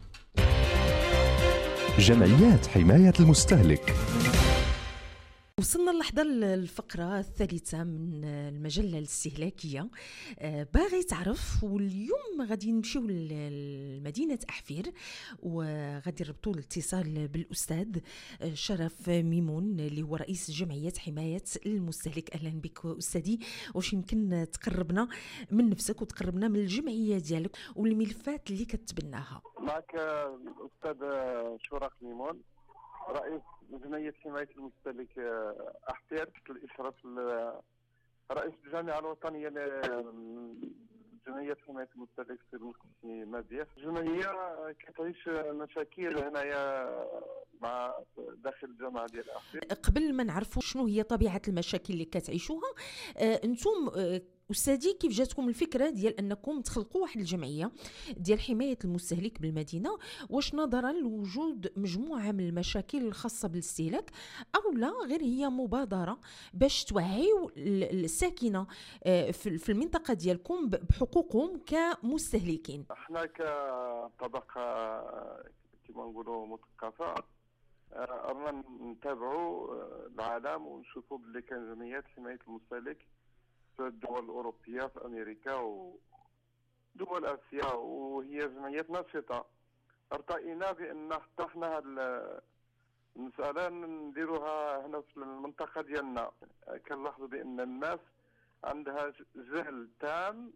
جمعيات حمايه المستهلك. وصلنا اللحظة الفقرة الثالثة من المجلة الاستهلاكية باغي تعرف، واليوم غادي نمشيو لمدينة أحفير وغادي نربطوا الاتصال بالأستاذ شرف ميمون اللي هو رئيس جمعية حماية المستهلك. أهلا بك أستاذي، واش يمكن تقربنا من نفسك وتقربنا من الجمعية ديالك والملفات اللي كتبناها؟ معك أستاذ شرف ميمون رئيس جمعية حماية المستهلك أحفير تحت الإشراف رئيس الجامعة الوطنية لجمعية حماية المستهلك في المقدسي مزيف. الجمعية كتعيش مشاكل هنايا مع داخل الجامعة ديال أحفير. قبل ما نعرفوا شنو هي طبيعة المشاكل اللي كتعيشوها انتم أستاذي، كيف جاتكم الفكرة ديال أنكم تخلقوا واحد الجمعية ديال حماية المستهلك بالمدينة؟ واش نظرا لوجود مجموعة من المشاكل الخاصة بالاستهلاك، أو لا غير هي مبادرة باش توعيوا الساكنة في المنطقة ديالكم بحقوقهم كمستهلكين؟ احنا كطبقة كما نقولوا مثقفة رانا نتابعوا العالم ونشوفوا باللي كان جمعيات حماية المستهلك في الدول الأوروبية، في أمريكا ودول آسيا، وهي جمعيات ناشطة. ارتئينا بأن حتى احنا هاد المسألة نديروها هنا في المنطقة ديالنا. كنلاحظوا بأن الناس عندها جهل تام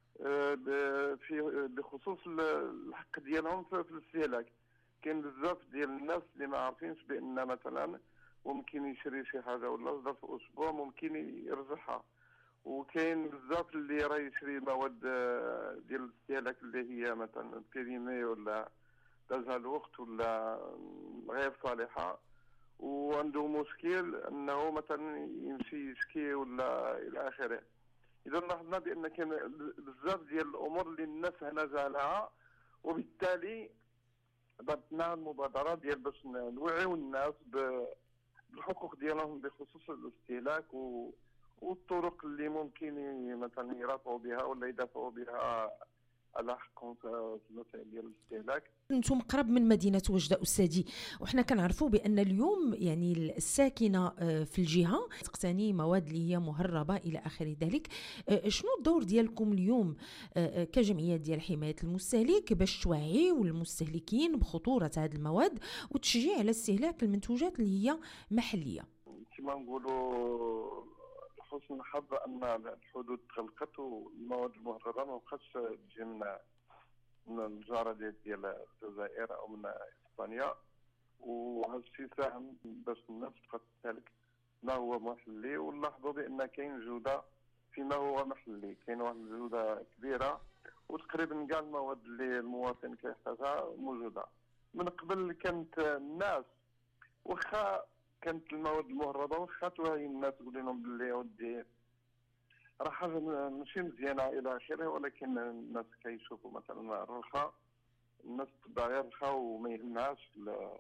بخصوص الحق ديالهم في الاستهلاك. كاين بزاف ديال الناس اللي ما عارفينش بأن مثلا ممكن يشري شي حاجة ولا ظرف أسبوع ممكن يرجعها، وكاين بزاف اللي راه يشري مواد ديال الاستهلاك اللي هي مثلا بيريمي ولا تاجها الوقت ولا غير صالحه، وعنده مشكل انه مثلا يمشي يشكي ولا الى اخره. اذا لاحظنا بان كاين بزاف ديال الامور اللي الناس هنا جهلها، وبالتالي بدنا المبادره ديال باش نوعيو الناس بالحقوق ديالهم بخصوص الاستهلاك والطرق اللي ممكن مثلا يرافعوا بها ولا يدافعوا بها على حقهم في المسائل ديال الاستهلاك. انتم قرب من مدينه وجده استاذي، وحنا كنعرفوا بان اليوم يعني الساكنه في الجهه تقتني مواد اللي هي مهربه الى اخر ذلك. شنو الدور ديالكم اليوم كجمعيه ديال حمايه المستهلك باش توعيوا المستهلكين بخطوره هذه المواد وتشجيع على استهلاك المنتوجات اللي هي محليه؟ كما نقولوا حسن الحظ ان الحدود تغلقت والمواد المهربه ما بقاتش تجي من الجاره ديال الجزائر او من اسبانيا، وهذا الشيء ساهم باش الناس تبقى تستهلك ما هو محلي. ونلاحظوا بان كاين جوده فيما هو محلي، كاين واحد الجوده كبيره وتقريبا كاع المواد اللي المواطن كيحتاجها موجوده. من قبل كانت الناس واخا كانت المواد المهربه واخا توعي الناس تقول لهم باللي ودي راه حاجه ماشي مزيانه الى اخره، ولكن الناس كيشوفوا مثلا الرخاء، الناس تبع غير الرخاء وما يهمهاش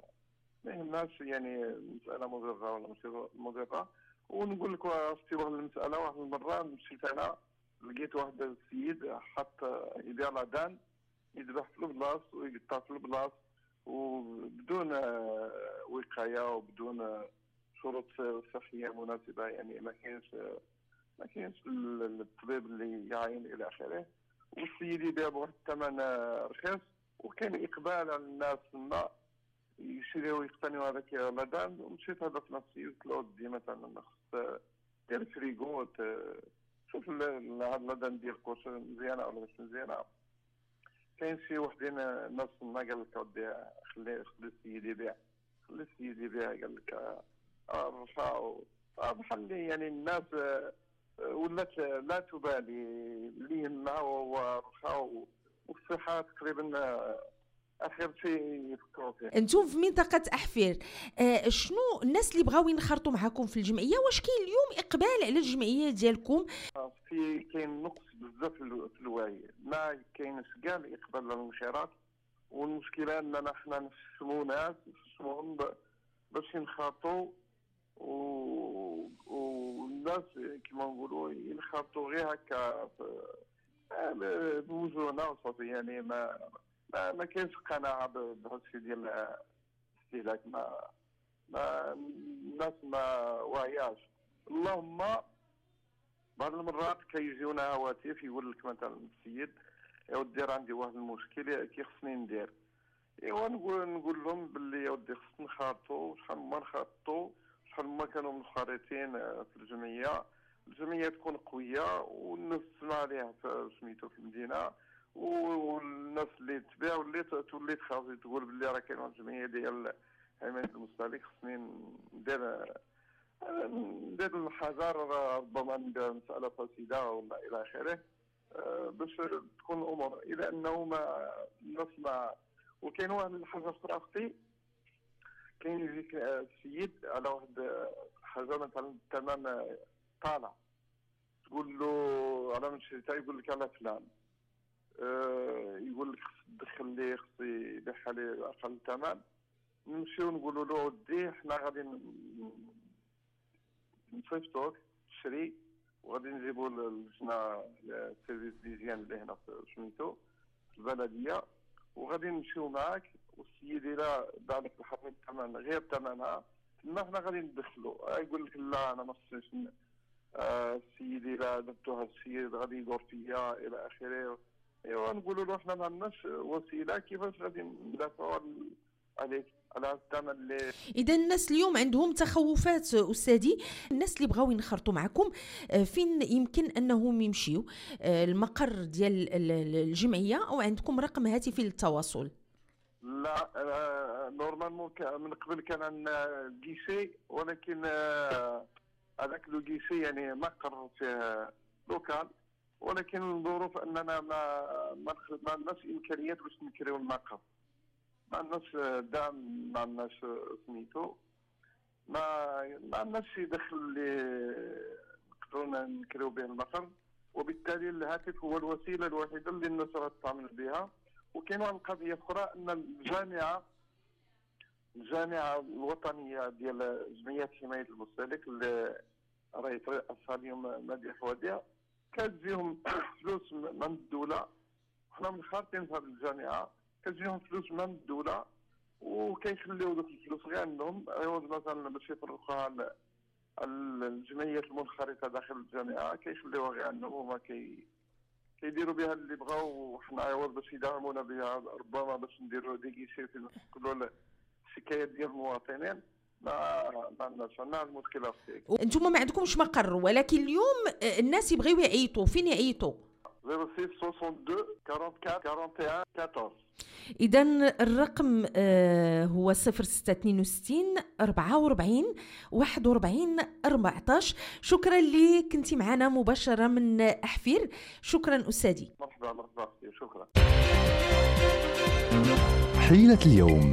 يعني مساله مضره ولا ماشي مضره. ونقول لك في واحد المساله، واحد المره مشيت انا لقيت واحد السيد حط يبيع لادان يذبح في البلاص ويقطع في البلاص وبدون وقايه وبدون شروط صحيه مناسبه، يعني ما كاينش الطبيب اللي يعاين الى اخره، والسيد يبيع بواحد الثمن رخيص، وكان اقبال على الناس تما يشريو ويقتنيو هذاك لادان. ومشيت هذا في نفسي قلت له ودي مثلا خص دير فريغو شوف هذا اللادان ديال كوش مزيانه ولا مش مزيانه. كاين شي وحدين الناس ما قال لك ودي خلي السيد يبيع، قال لك الرشاء بحال يعني الناس ولات لا تبالي اللي يهمها هو الرخاء والصحه تقريبا اخر شيء يفكروا فيه. انتم في منطقه احفير، شنو الناس اللي بغاو ينخرطوا معكم في الجمعيه؟ واش كاين اليوم اقبال على الجمعيه ديالكم؟ كاين نقص بزاف في الوعي، ما كاينش كاع الاقبال على المنشرات، والمشكله اننا حنا نفهموا ناس نفهموهم باش ينخرطوا والناس كما نقولوا ينخرطوا غير هكا بوجوهنا وصافي، يعني ما كاينش قناعه بهذا الشيء ديال الاستهلاك. ما الناس ما واعياش. اللهم بعض المرات كيجيونا هواتف يقول لك مثلا السيد يا ودي راه عندي واحد المشكل كيخصني ندير، ايوا نقول لهم باللي يا ودي خصنا نخرطوا، شحال ما نخرطوا شحال ما كانوا منخرطين في الجمعيه تكون قويه والناس تسمع عليها سميتو في المدينه، والناس اللي تبيع واللي تولي تخاف تقول باللي راه كاينه الجمعيه ديال حمايه المستهلك خصني ندير الحجر، ربما ندير مساله فاسده ولا الى اخره باش تكون الامور الى انه ما الناس ما. وكاين واحد الحاجه اخرى اختي، كاين يجيك السيد على واحد حاجه مثلا الثمن طالع تقول له على من شريتها يقول لك على فلان، يقول لك خص تدخل لي خص يبيعها لي اقل ثمن. نمشيو نقولوا له ودي حنا غادي نصيفطوك تشري وغادي نجيبوا لجنا السيرفيس ديزيان اللي هنا في سميتو في البلديه، وغادي نمشيو معاك، والسيد الى دار لك الحرب الثمن غير ثمنها تما حنا غادي ندخلوا. يقول لك لا انا ما خصنيش السيد الى درتو هذا السيد غادي يدور فيا الى اخره. ايوا نقولوا له حنا ما عندناش وسيله كيفاش غادي ندافعوا عليك على الثمن اللي. اذا الناس اليوم عندهم تخوفات استاذي، الناس اللي بغاو ينخرطوا معكم فين يمكن انهم يمشيو؟ المقر ديال الجمعيه او عندكم رقم هاتفي للتواصل؟ لا نورمالمون من قبل كان عندنا كيشي، ولكن هذاك لو كيشي يعني مقر فيه لوكال، ولكن الظروف اننا ما عندناش امكانيات باش نكريو المقر، ما عندناش دعم، ما عندناش سميتو، ما عندناش شي دخل اللي نقدروا نكريو به المقر، وبالتالي الهاتف هو الوسيله الوحيده اللي الناس راه تعمل بها. وكاين واحد القضيه اخرى ان الجامعه الوطنيه ديال جمعيه حمايه المستهلك اللي راهي ترأسها اليوم مديح وديع كتجيهم فلوس من الدوله، حنا منخرطين في هذه الجامعه كتجيهم فلوس من الدوله وكيخليو دوك الفلوس غير عندهم عوض مثلا باش يفرقوها الجمعيات المنخرطه داخل الجامعه كيخليوها غير عندهم وما كيديروا بها اللي بغاو، وحنا عوض باش يدعمونا بها ربما باش نديروا دي كيشي في نقولوا الشكايات ديال المواطنين. ما عندناش المشكله فيك. انتم ما عندكمش مقر، ولكن اليوم الناس يبغيو يعيطوا، فين يعيطوا؟ 06 62 44 41 14. إذا الرقم هو 0662 44 41 14. شكرا لي كنتي معنا مباشرة من أحفير. شكرا أستاذي. مرحبا شكرا. حيلة اليوم.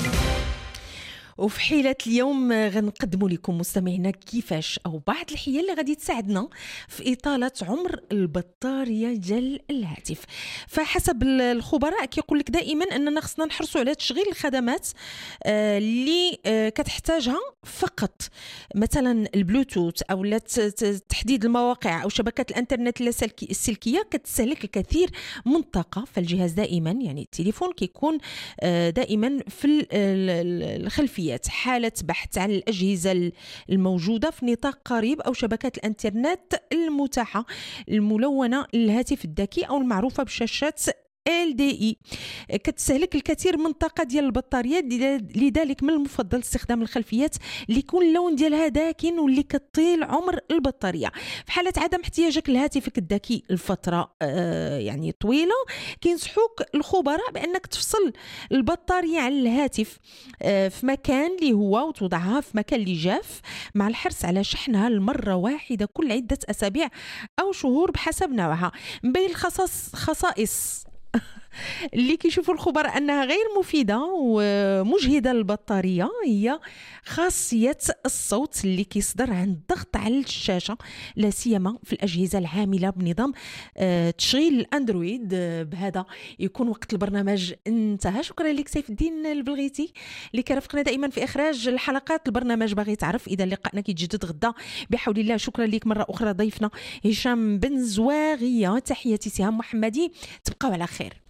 وفي حيلة اليوم غنقدموا لكم مستمعينا كيفاش او بعض الحيل اللي غادي تساعدنا في إطالة عمر البطارية ديال الهاتف. فحسب الخبراء كيقول لك دائما اننا خصنا نحرصوا على تشغيل الخدمات اللي كتحتاجها فقط، مثلا البلوتوث او تحديد المواقع او شبكات الانترنت السلكية كتستهلك الكثير من الطاقة. فالجهاز دائما يعني التليفون كيكون دائما في الخلفية حالة بحث عن الأجهزة الموجودة في نطاق قريب أو شبكات الانترنت المتاحة الملونة للهاتف الذكي أو المعروفة بشاشات LDE. كتستهلك الكثير من الطاقة ديال البطارية، لذلك من المفضل استخدام الخلفيات اللي يكون اللون ديالها داكن واللي كطيل عمر البطارية. في حالة عدم احتياجك لهاتفك الذكي لفترة يعني طويلة، كينصحوك الخبراء بأنك تفصل البطارية عن الهاتف في مكان اللي هو وتوضعها في مكان اللي جاف، مع الحرص على شحنها المرة واحدة كل عدة أسابيع أو شهور بحسب نوعها. من بين خصائص اللي كيشوفوا الخبراء أنها غير مفيدة ومجهدة للبطارية هي خاصية الصوت اللي كيصدر عن الضغط على الشاشة، لا سيما في الأجهزة العاملة بنظام تشغيل الأندرويد. بهذا يكون وقت البرنامج انتهى. شكرا لك سيف الدين البلغيتي اللي كرفقنا دائما في إخراج الحلقات. البرنامج باغي تعرف إذا لقاءنا كيتجدد غدا بحول الله. شكرا لك مرة أخرى ضيفنا هشام بن زواغية. تحياتي سهام محمدي، تبقوا على خير.